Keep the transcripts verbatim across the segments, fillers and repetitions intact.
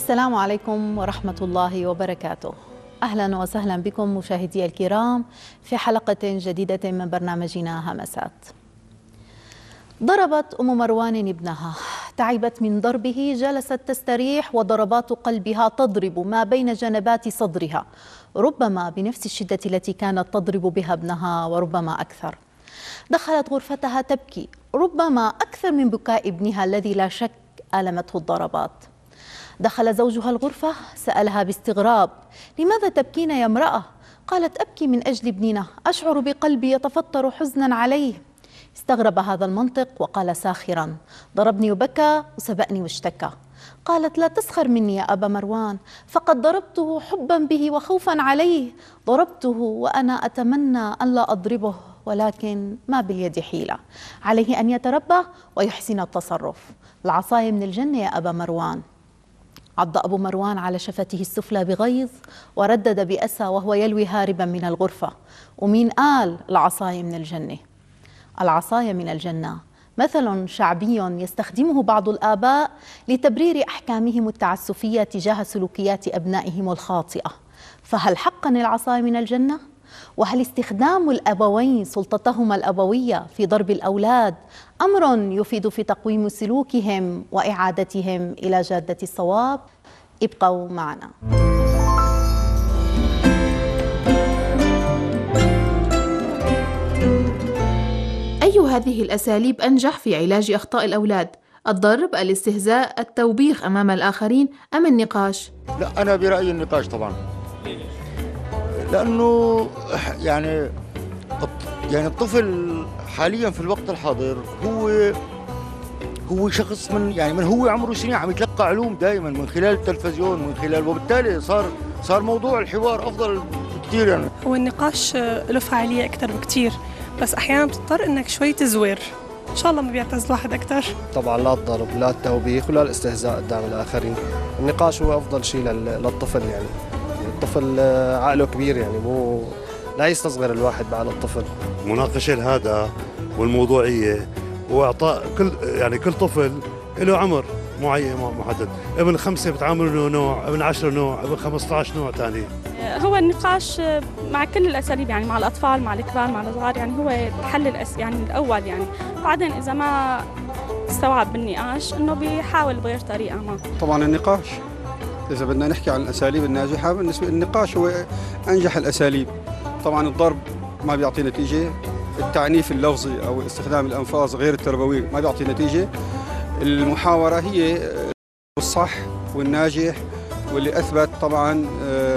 السلام عليكم ورحمة الله وبركاته. أهلا وسهلا بكم مشاهدي الكرام في حلقة جديدة من برنامجنا همسات. ضربت أم مروان ابنها، تعبت من ضربه، جلست تستريح وضربات قلبها تضرب ما بين جنبات صدرها، ربما بنفس الشدة التي كانت تضرب بها ابنها وربما أكثر. دخلت غرفتها تبكي، ربما أكثر من بكاء ابنها الذي لا شك ألمته الضربات. دخل زوجها الغرفة، سألها باستغراب: لماذا تبكين يا امرأة؟ قالت: أبكي من أجل ابننا، أشعر بقلبي يتفطر حزنا عليه. استغرب هذا المنطق وقال ساخرا: ضربني وبكى وسبقني واشتكى. قالت: لا تسخر مني يا أبا مروان، فقد ضربته حبا به وخوفا عليه، ضربته وأنا أتمنى أن لا أضربه، ولكن ما باليد حيلة، عليه أن يتربى ويحسن التصرف. العصاية من الجنة يا أبا مروان. عض أبو مروان على شفته السفلى بغيظ وردد بأسى وهو يلوي هاربا من الغرفة: ومين قال العصاية من الجنة؟ العصاية من الجنة مثل شعبي يستخدمه بعض الآباء لتبرير أحكامهم التعسفية تجاه سلوكيات أبنائهم الخاطئة. فهل حقا العصاية من الجنة؟ وهل استخدام الأبوين سلطتهما الأبوية في ضرب الأولاد أمر يفيد في تقويم سلوكهم وإعادتهم إلى جادة الصواب؟ ابقوا معنا. أي هذه الأساليب أنجح في علاج أخطاء الأولاد؟ الضرب، الاستهزاء، التوبيخ أمام الآخرين، أم النقاش؟ لا، أنا برأيي النقاش طبعا، لأنه يعني يعني الطفل حاليا في الوقت الحاضر هو هو شخص من يعني من هو عمره سنين عم يتلقى علوم دائما من خلال التلفزيون، من خلال، وبالتالي صار صار موضوع الحوار أفضل بكثير. يعني هو النقاش له فعالية أكثر بكثير، بس أحيانا بتضطر إنك شوي تزور. إن شاء الله ما بيعتز الواحد أكثر. طبعا لا الضرب، لا التوبيخ، ولا الاستهزاء قدام الآخرين. النقاش هو أفضل شيء للطفل. يعني الطفل عقله كبير، يعني مو لا يستصغر الواحد بعقل الطفل. مناقشة الهدى والموضوعية وإعطاء كل يعني كل طفل له عمر معين محدد. ابن خمسة بتعامل له نوع، ابن عشرة نوع، ابن خمسة عشر نوع ثاني. هو النقاش مع كل الأساليب، يعني مع الأطفال، مع الكبار، مع الصغار، يعني هو الحل الأس يعني الأول. يعني بعدين إذا ما استوعب بالنقاش إنه بيحاول بغير طريقة ما. طبعا النقاش، إذا بدنا نحكي عن الأساليب الناجحة بالنسبة للنقاش هو أنجح الأساليب. طبعا الضرب ما بيعطي نتيجة، التعنيف اللفظي أو استخدام الأنفاس غير التربوية ما بيعطي نتيجة. المحاورة هي الصح والناجح واللي أثبت طبعا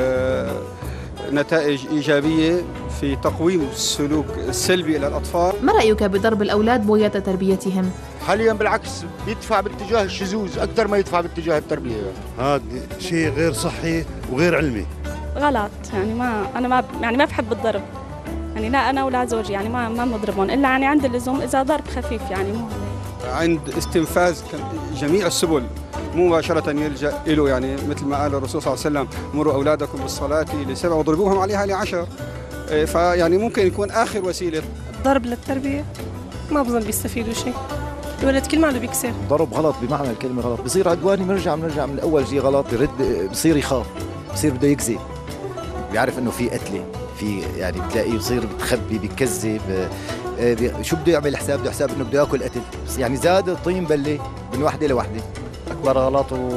نتائج إيجابية في تقويم السلوك السلبي للأطفال. ما رأيك بضرب الأولاد بغية تربيتهم؟ حاليا بالعكس بيدفع باتجاه الشذوذ أكثر ما يدفع باتجاه التربية. هذا شيء غير صحي وغير علمي. غلط، يعني ما أنا ما يعني ما بحب الضرب، يعني لا أنا ولا زوجي يعني ما ما بنضربهم إلا يعني عند اللزوم، إذا ضرب خفيف يعني مو عند استنفاذ جميع السبل، مو مباشرة يلجأ له. يعني مثل ما قال الرسول صلى الله عليه وسلم: مروا أولادكم بالصلاة لسبع واضربوهم عليها لعشر. فيعني ممكن يكون آخر وسيلة. الضرب للتربية ما بظن بيستفيدوا شيء، الولد كل ما له بيكسر. ضرب غلط بمعنى الكلمة غلط، بصير عدواني، بنرجع بنرجع من الأول شيء غلط، برد بصير يخاف، بصير بده يكذب، بيعرف إنه في قتلة، في يعني بتلاقيه بصير بتخبي، بيكذب، شو بده يعمل حساب، بده حساب إنه بده ياكل قتل، يعني زاد الطين بلة من وحدة لوحدة. أكبر غلط و...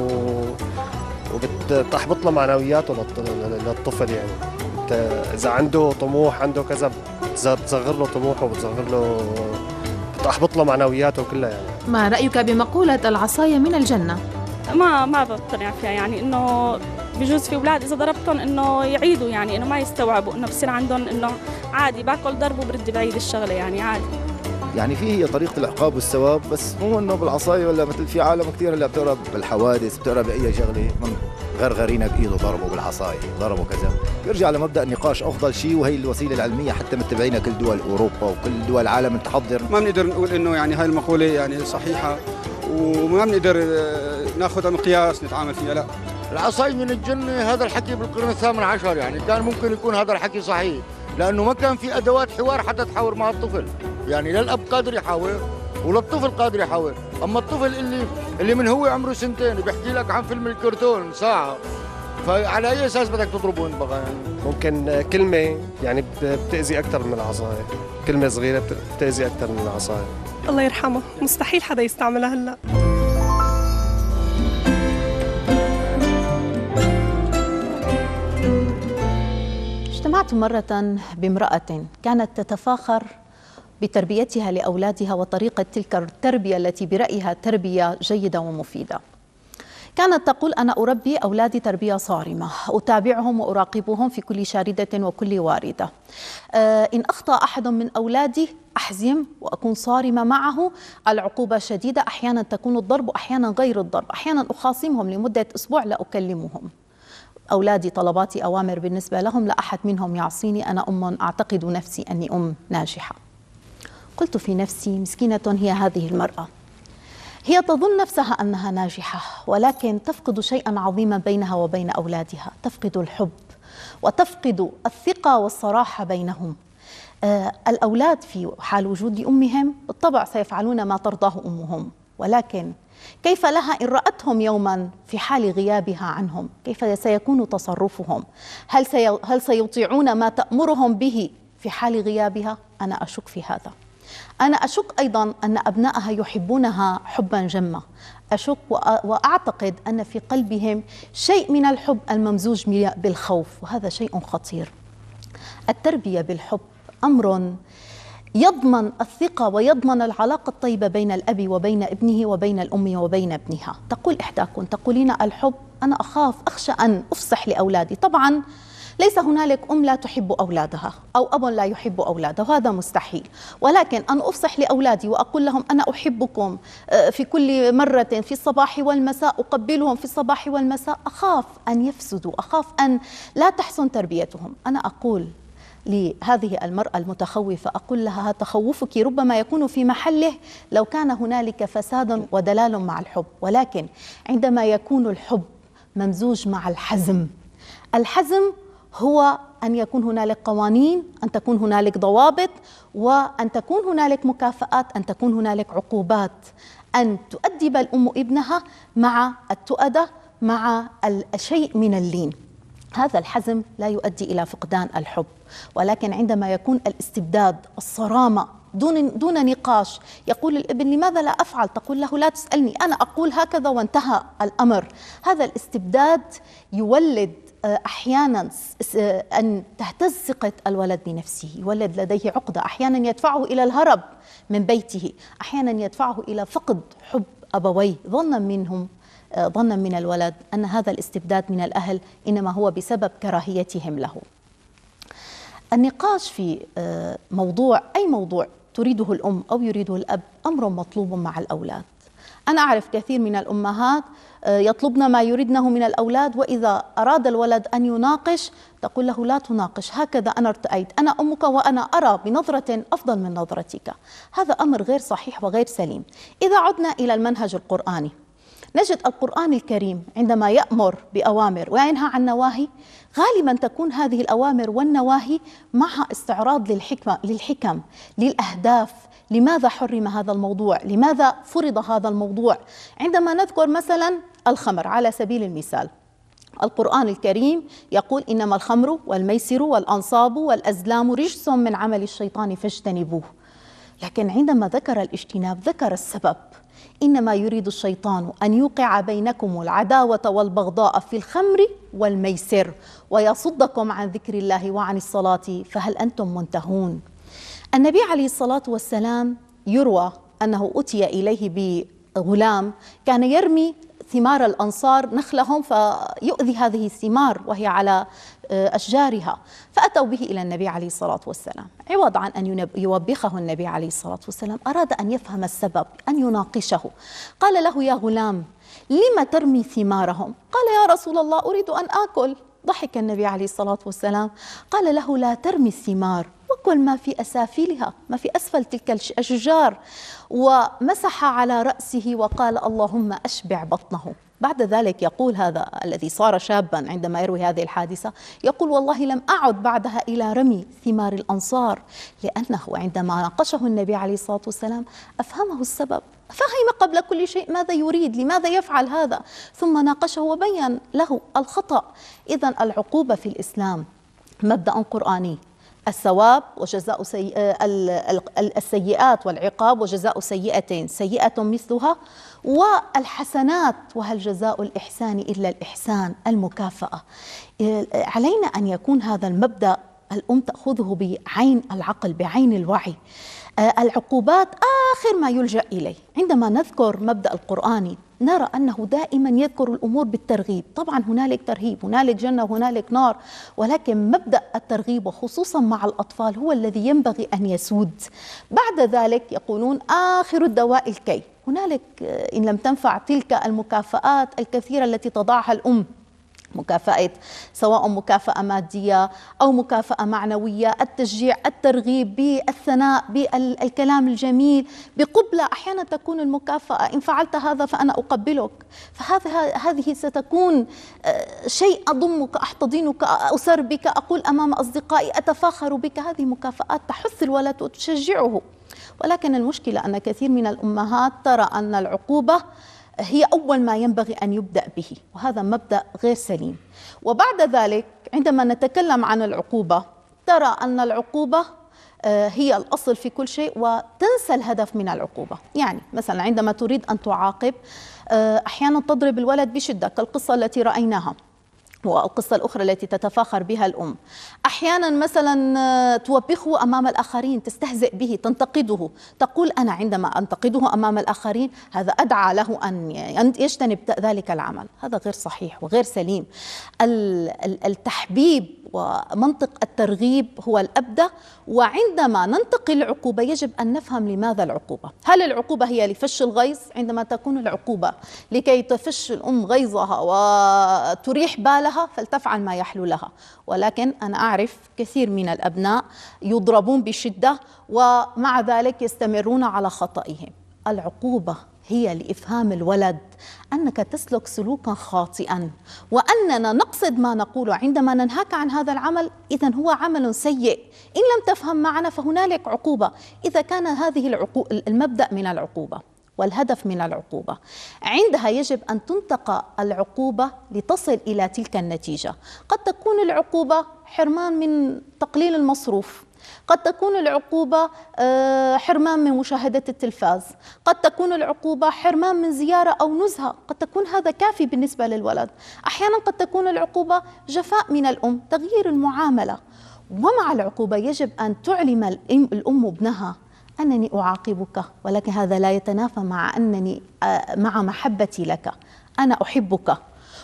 وبتحبط له معنوياته للطفل. يعني إذا عنده طموح، عنده كذا، بتصغر له طموحه وبتصغر له، بتحبط له معنوياته كلها. يعني ما رأيك بمقولة العصاية من الجنة؟ ما ما بقتنع فيها، يعني إنه بجوز في أولاد إذا ضربتهم إنه يعيدوا، يعني إنه ما يستوعبوا، إنه بصير عندهم إنه عادي باكل ضرب وبرد بعيد الشغلة، يعني عادي. يعني في هي طريقة العقاب والثواب، بس مو إنه بالعصاية، ولا مثل في عالم كثير اللي بتقرا بالحوادث، بتقرا بأي شغلة من غرغرينا بإيده ضربوا بالعصاية، ضربوا كذا. بيرجع لمبدأ النقاش أفضل شيء، وهي الوسيلة العلمية حتى متبعينها كل دول أوروبا وكل دول العالم المتحضر. ما بنقدر نقول إنه يعني هاي المقولة يعني صحيحة، وما بنقدر ناخذها مقياس نتعامل فيها. لا، العصاية من الجنة هذا الحكي بالقرن الثامن عشر، يعني كان ممكن يكون هذا الحكي صحيح، لأنه ما كان في أدوات حوار حتى تحاور مع الطفل. يعني لا الأب قادر يحاور وللطفل قادر يحاول. اما الطفل اللي اللي من هو عمره سنتين بيحكي لك عن فيلم الكرتون ساعه، فعلى اي اساس بدك تضربه انت بقى؟ يعني ممكن كلمه يعني بتاذي اكثر من العصايه، كلمه صغيره بتاذي اكثر من العصايه. الله يرحمه، مستحيل حدا يستعملها هلا. اجتمعت مرة بامرأة كانت تتفاخر بتربيتها لأولادها وطريقة تلك التربية التي برأيها تربية جيدة ومفيدة. كانت تقول: أنا أربي أولادي تربية صارمة، أتابعهم وأراقبهم في كل شاردة وكل واردة. إن أخطأ أحد من أولادي أحزم وأكون صارمة معه، العقوبة شديدة، أحيانا تكون الضرب وأحيانا غير الضرب، أحيانا أخاصمهم لمدة أسبوع لا أكلمهم. أولادي طلباتي أوامر بالنسبة لهم، لا أحد منهم يعصيني، أنا أم أعتقد نفسي أني أم ناجحة. قلت في نفسي: مسكينة هي هذه المرأة، هي تظن نفسها أنها ناجحة، ولكن تفقد شيئا عظيما بينها وبين أولادها، تفقد الحب وتفقد الثقة والصراحة بينهم. آه الأولاد في حال وجود أمهم بالطبع سيفعلون ما ترضاه أمهم، ولكن كيف لها إن رأتهم يوما في حال غيابها عنهم؟ كيف سيكون تصرفهم؟ هل, سي... هل سيطيعون ما تأمرهم به في حال غيابها؟ أنا أشك في هذا. أنا أشك أيضا أن أبنائها يحبونها حبا جما، أشك وأعتقد أن في قلبهم شيء من الحب الممزوج بالخوف، وهذا شيء خطير. التربية بالحب أمر يضمن الثقة ويضمن العلاقة الطيبة بين الأب وبين ابنه وبين الأم وبين ابنها. تقول إحداكم: تقولين الحب، أنا أخاف أخشى أن أفصح لأولادي. طبعا ليس هنالك أم لا تحب أولادها أو أب لا يحب أولاده، هذا مستحيل، ولكن أن أفصح لأولادي وأقول لهم أنا أحبكم في كل مرة في الصباح والمساء، أقبلهم في الصباح والمساء، أخاف أن يفسدوا، أخاف أن لا تحسن تربيتهم. أنا أقول لهذه المرأة المتخوفة، أقول لها: تخوفك ربما يكون في محله لو كان هنالك فساد ودلال مع الحب، ولكن عندما يكون الحب ممزوج مع الحزم، الحزم هو أن يكون هنالك قوانين، أن تكون هنالك ضوابط، وأن تكون هنالك مكافآت، أن تكون هنالك عقوبات، أن تؤدب الأم ابنها مع التؤدة، مع الشيء من اللين. هذا الحزم لا يؤدي إلى فقدان الحب، ولكن عندما يكون الاستبداد، الصرامة، دون دون نقاش، يقول الابن: لماذا لا أفعل؟ تقول له: لا تسألني، أنا أقول هكذا وانتهى الأمر. هذا الاستبداد يولد أحيانا أن تهتز ثقة الولد بنفسه، يولد لديه عقدة، أحيانا يدفعه إلى الهرب من بيته، أحيانا يدفعه إلى فقد حب أبويه، ظنا منهم ظنا من الولد أن هذا الاستبداد من الأهل إنما هو بسبب كراهيتهم له. النقاش في موضوع أي موضوع تريده الأم أو يريده الأب أمر مطلوب مع الأولاد. أنا أعرف كثير من الأمهات يطلبن ما يريدنه من الأولاد، وإذا أراد الولد أن يناقش تقول له: لا تناقش، هكذا أنا ارتأيت، أنا أمك وأنا أرى بنظرة أفضل من نظرتك. هذا أمر غير صحيح وغير سليم. إذا عدنا إلى المنهج القرآني، نجد القرآن الكريم عندما يأمر بأوامر وينهى عن نواهي، غالبا تكون هذه الأوامر والنواهي معها استعراض للحكمة للحكم للأهداف. لماذا حرم هذا الموضوع؟ لماذا فرض هذا الموضوع؟ عندما نذكر مثلا الخمر على سبيل المثال، القرآن الكريم يقول: إنما الخمر والميسر والأنصاب والأزلام رجس من عمل الشيطان فاجتنبوه. لكن عندما ذكر الاجتناب ذكر السبب: إنما يريد الشيطان أن يوقع بينكم العداوة والبغضاء في الخمر والميسر ويصدكم عن ذكر الله وعن الصلاة فهل أنتم منتهون. النبي عليه الصلاة والسلام يروى أنه أتي إليه بغلام كان يرمي ثمار الأنصار نخلهم فيؤذي هذه الثمار وهي على أشجارها، فأتوا به إلى النبي عليه الصلاة والسلام. عوض عن أن يوبخه النبي عليه الصلاة والسلام أراد أن يفهم السبب، أن يناقشه. قال له: يا غلام، لم ترمي ثمارهم؟ قال: يا رسول الله، أريد أن آكل. ضحك النبي عليه الصلاة والسلام، قال له: لا ترمي الثمار، وكل ما في أسافلها، ما في أسفل تلك الأشجار. ومسح على رأسه وقال: اللهم أشبع بطنه. بعد ذلك يقول هذا الذي صار شابا عندما يروي هذه الحادثة، يقول والله لم أعد بعدها إلى رمي ثمار الأنصار، لأنه عندما ناقشه النبي عليه الصلاة والسلام أفهمه السبب، فهم قبل كل شيء ماذا يريد، لماذا يفعل هذا، ثم ناقشه وبين له الخطأ. إذن العقوبة في الإسلام مبدأ قرآني، الثواب وجزاء سيء السيئات والعقاب وجزاء سيئتين سيئة مثلها، والحسنات وهل جزاء الإحسان إلا الإحسان، المكافأة. علينا أن يكون هذا المبدأ الأم تأخذه بعين العقل، بعين الوعي. العقوبات آخر ما يلجأ إليه. عندما نذكر مبدأ القرآني نرى أنه دائما يذكر الأمور بالترغيب، طبعا هنالك ترهيب، هنالك جنة وهنالك نار، ولكن مبدأ الترغيب وخصوصا مع الأطفال هو الذي ينبغي أن يسود. بعد ذلك يقولون آخر الدواء الكي. هنالك إن لم تنفع تلك المكافآت الكثيرة التي تضعها الأم، مكافأة سواء مكافأة مادية أو مكافأة معنوية، التشجيع، الترغيب بالثناء، بالكلام الجميل، بقبلة. أحيانا تكون المكافأة إن فعلت هذا فأنا أقبلك، فهذا هذه ستكون شيء أضمك، أحتضنك، أسر بك، أقول أمام أصدقائي أتفاخر بك. هذه مكافآت تحث الولد وتشجعه. ولكن المشكلة أن كثير من الأمهات ترى أن العقوبة هي أول ما ينبغي أن يبدأ به، وهذا مبدأ غير سليم. وبعد ذلك عندما نتكلم عن العقوبة ترى أن العقوبة هي الأصل في كل شيء وتنسى الهدف من العقوبة. يعني مثلا عندما تريد أن تعاقب أحيانا تضرب الولد بشدة كالقصة التي رأيناها والقصة الأخرى التي تتفاخر بها الأم. أحيانا مثلا توبخه أمام الآخرين، تستهزئ به، تنتقده، تقول أنا عندما أنتقده أمام الآخرين هذا أدعى له أن يجتنب ذلك العمل. هذا غير صحيح وغير سليم. التحبيب ومنطق الترغيب هو الأبدى. وعندما ننتقل العقوبة يجب أن نفهم لماذا العقوبة. هل العقوبة هي لفش الغيظ؟ عندما تكون العقوبة لكي تفش الأم غيظها وتريح بالها فلتفعل ما يحلو لها. ولكن أنا أعرف كثير من الأبناء يضربون بشدة ومع ذلك يستمرون على خطئهم. العقوبة هي لإفهام الولد أنك تسلك سلوكا خاطئا، وأننا نقصد ما نقوله عندما ننهاك عن هذا العمل إذن هو عمل سيء. إن لم تفهم معنا فهنالك عقوبة. إذا كان هذه العقو... المبدأ من العقوبة والهدف من العقوبة، عندها يجب أن تنتقى العقوبة لتصل إلى تلك النتيجة. قد تكون العقوبة حرمان من تقليل المصروف، قد تكون العقوبة حرمان من مشاهدة التلفاز، قد تكون العقوبة حرمان من زيارة أو نزهة، قد تكون هذا كافي بالنسبة للولد. أحيانا قد تكون العقوبة جفاء من الأم، تغيير المعاملة. ومع العقوبة يجب أن تعلم الأم ابنها أنني أعاقبك، ولكن هذا لا يتنافى مع أنني مع محبتي لك، أنا أحبك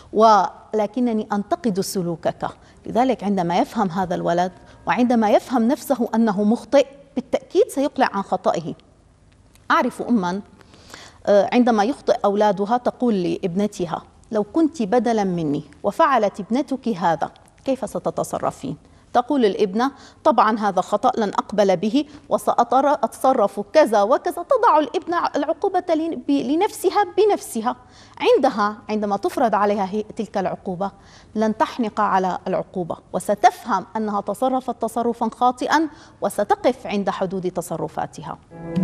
ولكنني أنتقد سلوكك. لذلك عندما يفهم هذا الولد وعندما يفهم نفسه أنه مخطئ بالتأكيد سيقلع عن خطئه. أعرف أما عندما يخطئ أولادها تقول لابنتها لو كنت بدلا مني وفعلت ابنتك هذا كيف ستتصرفين؟ تقول الابنة طبعا هذا خطأ لن أقبل به وسأتصرف كذا وكذا. تضع الابنة العقوبة لنفسها بنفسها. عندها عندما تفرض عليها تلك العقوبة لن تحنق على العقوبة وستفهم أنها تصرفت تصرفا خاطئا وستقف عند حدود تصرفاتها.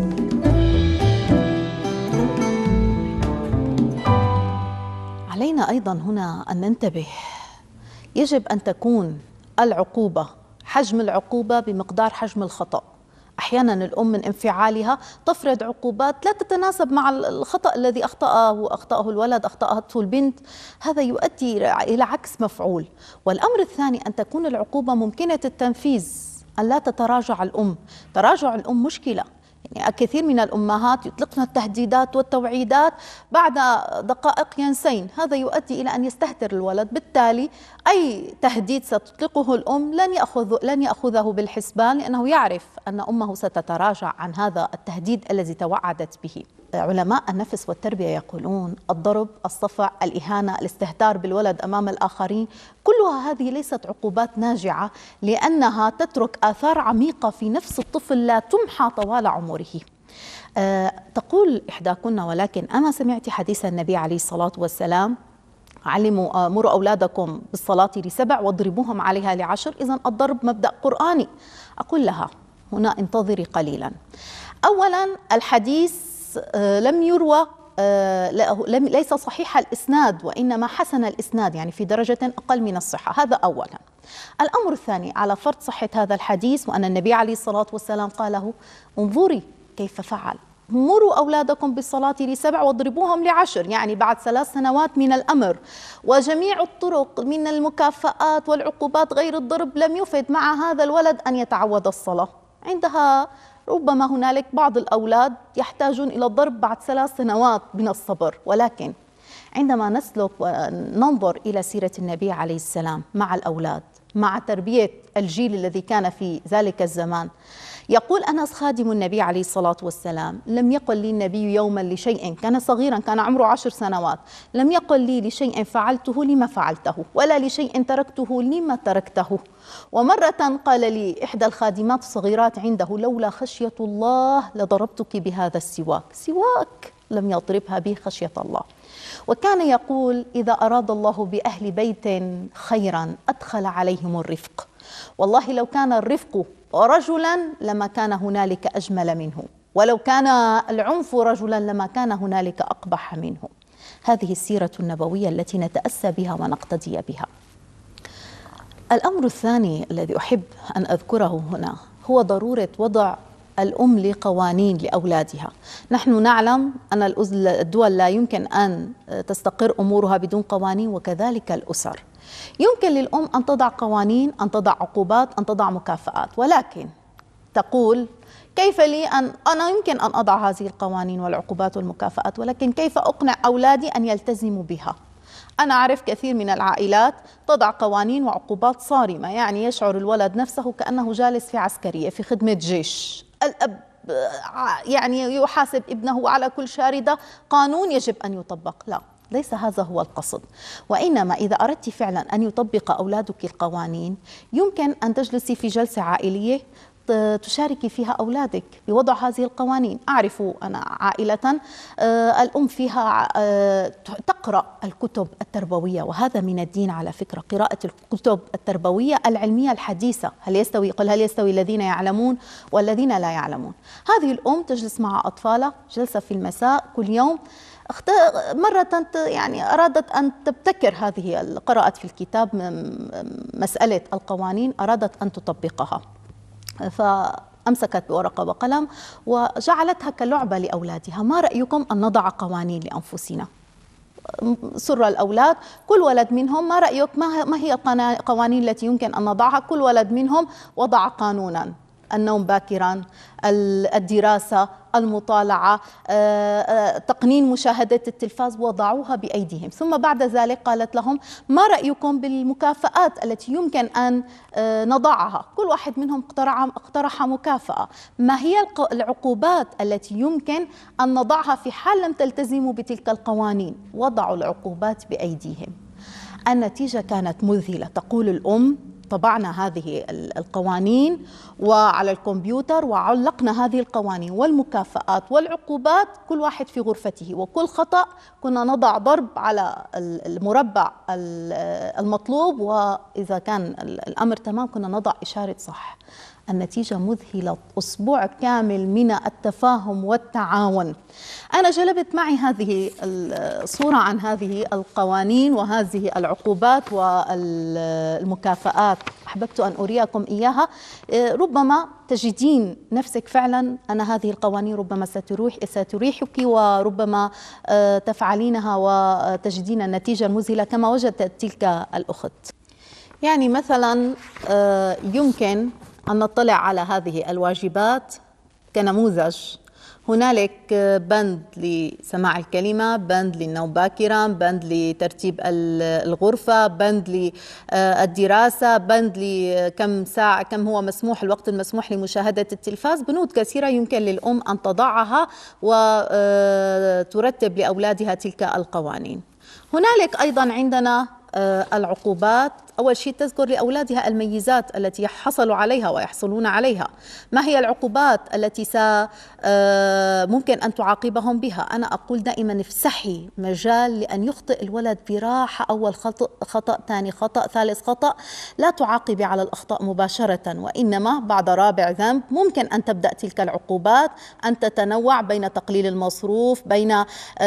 علينا أيضا هنا أن ننتبه، يجب أن تكون العقوبة حجم العقوبة بمقدار حجم الخطأ. أحيانا الأم من انفعالها تفرض عقوبات لا تتناسب مع الخطأ الذي أخطأه أخطأه الولد، أخطأته البنت. هذا يؤدي إلى عكس مفعول. والأمر الثاني أن تكون العقوبة ممكنة التنفيذ، أن لا تتراجع الأم. تراجع الأم مشكلة. يعني الكثير من الأمهات يطلقن التهديدات والتوعيدات بعد دقائق ينسين. هذا يؤدي إلى أن يستهتر الولد. بالتالي أي تهديد ستطلقه الأم لن يأخذ لن يأخذه بالحسبان، لأنه يعرف أن أمه ستتراجع عن هذا التهديد الذي توعدت به. علماء النفس والتربية يقولون الضرب، الصفع، الإهانة، الاستهتار بالولد أمام الآخرين، كلها هذه ليست عقوبات ناجعة، لأنها تترك آثار عميقة في نفس الطفل لا تمحى طوال عمره. أه تقول إحداكن: ولكن أما سمعت حديث النبي عليه الصلاة والسلام: علموا مروا أولادكم بالصلاة لسبع واضربوهم عليها لعشر؟ إذن الضرب مبدأ قرآني. أقول لها: هنا انتظري قليلا. أولا الحديث لم يروى، لم ليس صحيح الإسناد، وإنما حسن الإسناد، يعني في درجة أقل من الصحة. هذا أولا. الأمر الثاني، على فرض صحة هذا الحديث وأن النبي عليه الصلاة والسلام قاله، انظري كيف فعل: مروا أولادكم بالصلاة لسبع واضربوهم لعشر، يعني بعد ثلاث سنوات من الأمر. وجميع الطرق من المكافآت والعقوبات غير الضرب لم يفد مع هذا الولد أن يتعود الصلاة. عندها ربما هنالك بعض الأولاد يحتاجون إلى الضرب بعد ثلاث سنوات من الصبر، ولكن عندما نسلك وننظر إلى سيرة النبي عليه السلام مع الأولاد، مع تربية الجيل الذي كان في ذلك الزمان، يقول أنس خادم النبي عليه الصلاة والسلام: لم يقل لي النبي يوما لشيء، كان صغيرا كان عمره عشر سنوات، لم يقل لي لشيء فعلته لما فعلته، ولا لشيء تركته لما تركته. ومرة قال لي إحدى الخادمات الصغيرات عنده: لولا خشية الله لضربتك بهذا السواك. سواك لم يضربها به خشية الله. وكان يقول: إذا أراد الله بأهل بيت خيرا أدخل عليهم الرفق. والله لو كان الرفق رجلا لما كان هنالك أجمل منه، ولو كان العنف رجلا لما كان هنالك أقبح منه. هذه السيرة النبوية التي نتأسى بها ونقتدي بها. الأمر الثاني الذي أحب أن أذكره هنا هو ضرورة وضع الأم لقوانين لأولادها. نحن نعلم أن الدول لا يمكن أن تستقر أمورها بدون قوانين، وكذلك الأسر. يمكن للأم أن تضع قوانين، أن تضع عقوبات، أن تضع مكافآت، ولكن تقول: كيف لي أن أنا يمكن أن أضع هذه القوانين والعقوبات والمكافآت، ولكن كيف أقنع أولادي أن يلتزموا بها؟ أنا أعرف كثير من العائلات تضع قوانين وعقوبات صارمة، يعني يشعر الولد نفسه كأنه جالس في عسكرية في خدمة جيش. الأب يعني يحاسب ابنه على كل شاردة، قانون يجب أن يطبق. لا، ليس هذا هو القصد. وإنما إذا أردت فعلا أن يطبق أولادك القوانين، يمكن أن تجلسي في جلسة عائلية تشاركي فيها أولادك بوضع هذه القوانين. أعرف أنا عائلة الأم فيها تقرأ الكتب التربوية، وهذا من الدين على فكرة، قراءة الكتب التربوية العلمية الحديثة. هل يستوي قل هل يستوي الذين يعلمون والذين لا يعلمون؟ هذه الأم تجلس مع أطفالها جلسة في المساء كل يوم، مرة يعني أرادت أن تبتكر هذه قراءة في الكتاب مسألة القوانين، أرادت أن تطبقها، فأمسكت بورقة وقلم وجعلتها كلعبة لأولادها. ما رأيكم أن نضع قوانين لأنفسنا؟ سر الأولاد، كل ولد منهم ما رأيك ما هي القوانين التي يمكن أن نضعها؟ كل ولد منهم وضع قانونا: النوم باكرا، الدراسة، المطالعة، تقنين مشاهدة التلفاز، وضعوها بأيديهم. ثم بعد ذلك قالت لهم: ما رأيكم بالمكافآت التي يمكن أن نضعها؟ كل واحد منهم اقترح مكافأة. ما هي العقوبات التي يمكن أن نضعها في حال لم تلتزموا بتلك القوانين؟ وضعوا العقوبات بأيديهم. النتيجة كانت مذهلة. تقول الأم: طبعنا هذه القوانين وعلى الكمبيوتر وعلقنا هذه القوانين والمكافآت والعقوبات كل واحد في غرفته، وكل خطأ كنا نضع ضرب على المربع المطلوب، وإذا كان الأمر تمام كنا نضع إشارة صح. النتيجة مذهلة، أسبوع كامل من التفاهم والتعاون. أنا جلبت معي هذه الصورة عن هذه القوانين وهذه العقوبات والمكافآت، أحببت أن أريكم إياها. ربما تجدين نفسك فعلا أن هذه القوانين ربما ستروح ستريحك، وربما تفعلينها وتجدين النتيجة المذهلة كما وجدت تلك الأخت. يعني مثلا يمكن أن نطلع على هذه الواجبات كنموذج. هنالك بند لسماع الكلمة، بند للنوم باكرا، بند لترتيب الغرفة، بند للدراسة، بند لكم ساعة كم هو مسموح الوقت المسموح لمشاهدة التلفاز. بنود كثيرة يمكن للأم أن تضعها وترتب لأولادها تلك القوانين. هنالك أيضا عندنا العقوبات أول شيء تذكر لأولادها الميزات التي حصلوا عليها ويحصلون عليها. ما هي العقوبات التي ممكن أن تعاقبهم بها؟ أنا أقول دائما افسحي مجال لأن يخطئ الولد براحة، أول خطأ خطأ ثاني خطأ ثالث خطأ، لا تعاقبي على الأخطاء مباشرة، وإنما بعد رابع ذنب ممكن أن تبدأ تلك العقوبات أن تتنوع بين تقليل المصروف، بين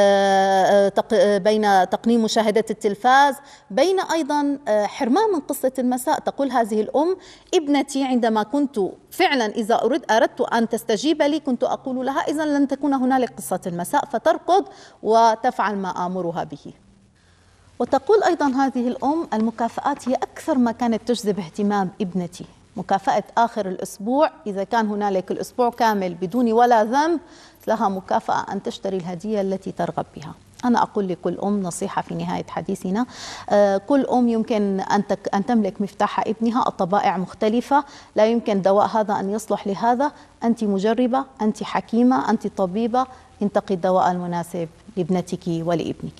بين تقنين مشاهدة التلفاز، بين أيضا حرمان من قصة المساء. تقول هذه الأم: ابنتي عندما كنت فعلا إذا أرد أردت أن تستجيب لي كنت أقول لها إذا لن تكون هنالك قصة المساء، فتركض وتفعل ما آمرها به. وتقول أيضا هذه الأم: المكافآت هي أكثر ما كانت تجذب اهتمام ابنتي، مكافأة آخر الأسبوع، إذا كان هنالك الأسبوع كامل بدون ولا ذنب لها مكافأة أن تشتري الهدية التي ترغب بها. أنا أقول لكل أم نصيحة في نهاية حديثنا: كل أم يمكن أن تملك مفتاح ابنها، الطبائع مختلفة، لا يمكن دواء هذا أن يصلح لهذا. أنت مجربة، أنت حكيمة، أنت طبيبة، انتقي الدواء المناسب لابنتك ولابنك.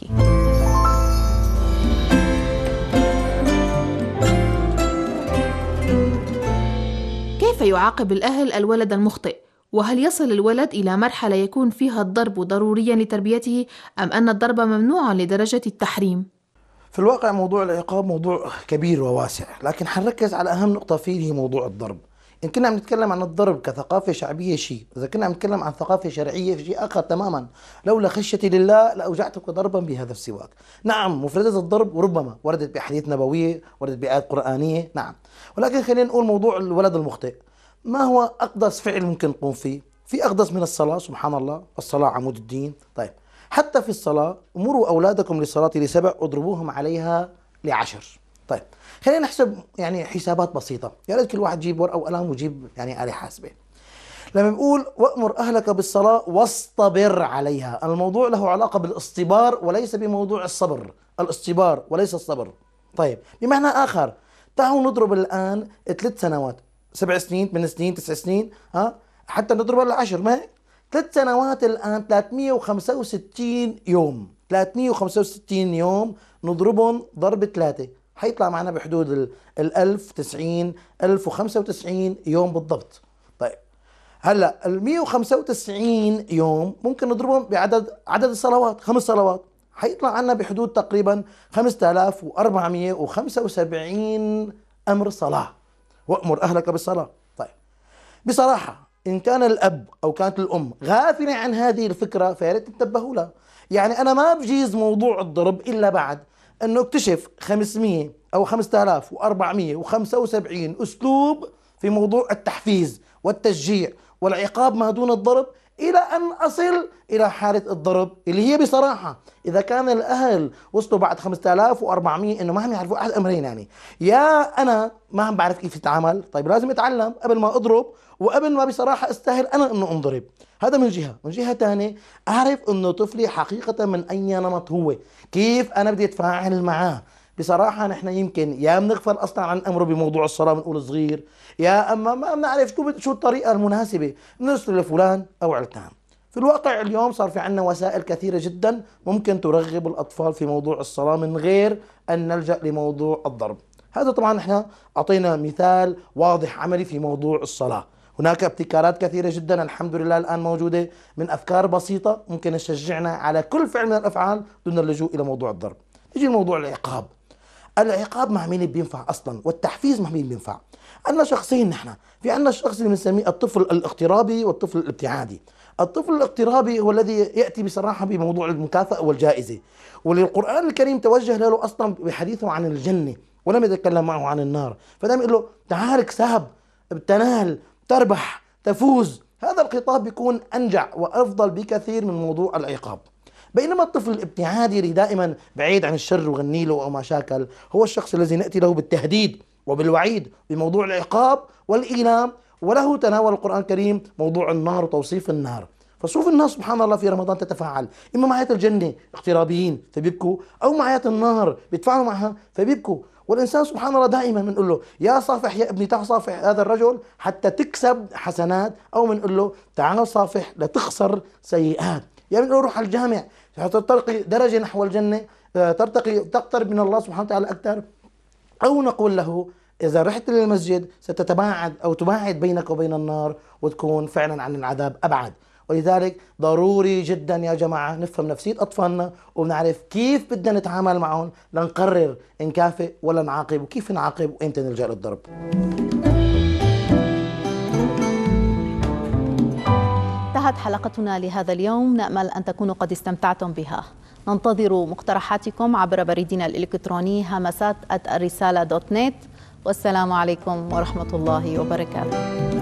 كيف يعاقب الأهل الولد المخطئ؟ وهل يصل الولد إلى مرحلة يكون فيها الضرب ضروريا لتربيته، أم أن الضرب ممنوعا لدرجة التحريم؟ في الواقع موضوع العقاب موضوع كبير وواسع، لكن حنركز على أهم نقطة فيه هي موضوع الضرب. إن كنا عم نتكلم عن الضرب كثقافة شعبية شيء، إذا كنا عم نتكلم عن ثقافة شرعية شيء آخر تماما. لولا خشيتي لله لأوجعتك ضربا بهذا السواك. نعم، مفردات الضرب ربما وردت بأحاديث نبوية، وردت بآيات قرآنية، نعم، ولكن خلينا نقول موضوع الولد المخطئ. ما هو أقدس فعل ممكن نقوم فيه؟ في أقدس من الصلاة، سبحان الله، الصلاة عمود الدين. طيب، حتى في الصلاة: مروا أولادكم للصلاة لسبع اضربوهم عليها لعشر. طيب، خلينا نحسب يعني حسابات بسيطة، يا ريت كل واحد يجيب ورقة وقلم ويجيب يعني آلة حاسبة. لما بيقول وأمر أهلك بالصلاة واصطبر عليها، الموضوع له علاقة بالاصطبار وليس بموضوع الصبر، الاصطبار وليس الصبر. طيب، بمعنى آخر، تعالوا نضرب الآن ثلاث سنوات، سبع سنين، ثمان سنين، تسع سنين، ها حتى نضربها لعشر، ما هيك؟ ثلاث سنوات الآن ثلاثمئة وخمسة وستين يوم، ثلاثمئة وخمسة وستين يوم نضربهم ضرب ثلاثة، حيطلع معنا بحدود ال ألف وتسعين، ألف وخمسة وتسعين يوم بالضبط. طيب، هلا ال مئة وخمسة وتسعين يوم ممكن نضربهم بعدد عدد الصلوات، خمس صلوات، حيطلع عنا بحدود تقريبا خمسة آلاف وأربعمئة وخمسة وسبعين أمر صلاة. وأمر أهلك بالصلاة. طيب، بصراحة إن كان الأب أو كانت الأم غافلة عن هذه الفكرة فياريت تنتبهوا لها. يعني أنا ما بجيز موضوع الضرب إلا بعد أنه اكتشف خمسمئة أو خمسة آلاف وأربعمئة وخمسة وسبعين أسلوب في موضوع التحفيز والتشجيع والعقاب ما دون الضرب، إلى أن أصل إلى حالة الضرب اللي هي بصراحة إذا كان الأهل وصلوا بعد خمسة آلاف وأربعمئة إنه ما هم يعرفوا أحد أمرين، يعني يا أنا ما عم بعرف كيف يتعامل، طيب لازم أتعلم قبل ما أضرب، وقبل ما بصراحة أستاهل أنا إنه أنضرب. هذا من جهة. من جهة تانية أعرف إنه طفلي حقيقة من أي نمط هو، كيف أنا بدي أتفاعل معاه. بصراحة نحن يمكن يا بنغفل أصلا عن أمره بموضوع الصلاة بنقول صغير، يا أما ما بنعرف شو شو الطريقة المناسبة نرسل لفلان أو علتان. في الواقع اليوم صار في عنا وسائل كثيرة جدا ممكن ترغب الأطفال في موضوع الصلاة من غير أن نلجأ لموضوع الضرب. هذا طبعا نحن أعطينا مثال واضح عملي في موضوع الصلاة. هناك ابتكارات كثيرة جدا الحمد لله الآن موجودة من أفكار بسيطة ممكن تشجعنا على كل فعل من الأفعال دون اللجوء إلى موضوع الضرب. نجي لموضوع العقاب. العقاب مع مين بينفع أصلا، والتحفيز مع مين بينفع؟ عندنا شخصين نحن، في عندنا الشخص اللي بنسميه الطفل الاغترابي والطفل الابتعادي. الطفل الاغترابي هو الذي يأتي بصراحة بموضوع المكافأة والجائزة، وللقرآن الكريم توجه له أصلا بحديثه عن الجنة ولم يتكلم معه عن النار، فدائما يقول له تعال اكسب، تنال، تربح، تفوز. هذا الخطاب بيكون أنجع وأفضل بكثير من موضوع العقاب. بينما الطفل الابتعادي اللي دائما بعيد عن الشر وغني له أو مشاكل هو الشخص الذي نأتي له بالتهديد وبالوعيد بموضوع العقاب والإيلام، وله تناول القرآن الكريم موضوع النار وتوصيف النار. فشوف الناس سبحان الله في رمضان تتفاعل، إما مع آيات الجنة اغترابيين فبيبكوا، أو مع آيات النار بيتفاعلوا معها فبيبكوا. والإنسان سبحان الله دائما بنقول له يا صافح يا ابني تعال صافح هذا الرجل حتى تكسب حسنات، أو بنقول له تعال صافح لتخسر سيئات. يعني بنقول له روح على الجامع حتى تلقي درجة نحو الجنة، ترتقي تقترب من الله سبحانه وتعالى أكثر، أو نقول له إذا رحت للمسجد ستتباعد أو تباعد بينك وبين النار وتكون فعلا عن العذاب أبعد. ولذلك ضروري جدا يا جماعة نفهم نفسية أطفالنا ونعرف كيف بدنا نتعامل معهم لنقرر نكافئ ولا نعاقب، وكيف نعاقب وإمتى نلجأ للضرب. انتهت حلقتنا لهذا اليوم، نأمل أن تكونوا قد استمتعتم بها. ننتظر مقترحاتكم عبر بريدنا الإلكتروني همسات آت الرسالة دوت نت. والسلام عليكم ورحمة الله وبركاته.